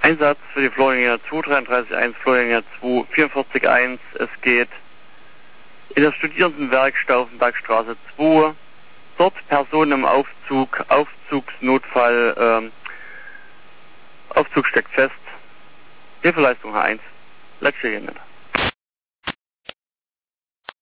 Einsatz für die Floringer 233.1, Floringer 2, 44.1. Es geht in der Studierendenwerk Stauffenbergstraße 2. Dort Personen im Aufzug, Aufzugsnotfall, Aufzug steckt fest. Hilfeleistung H1. Letzte Hiermit.